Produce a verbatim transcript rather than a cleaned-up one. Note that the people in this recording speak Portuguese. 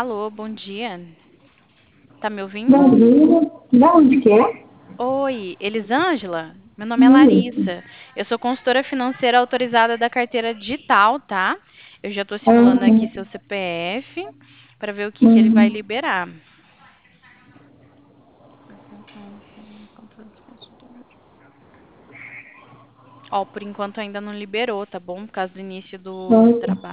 Alô, bom dia. Tá me ouvindo? Bom dia. Da onde que é? Oi, Elisângela? Meu nome é Isso. Larissa. Eu sou consultora financeira autorizada da carteira digital, tá? Eu já estou simulando aqui Uhum. seu C P F para ver o que que ele vai Uhum. liberar. Ó, por enquanto ainda não liberou, tá bom? Por causa do início do, do Nossa. trabalho.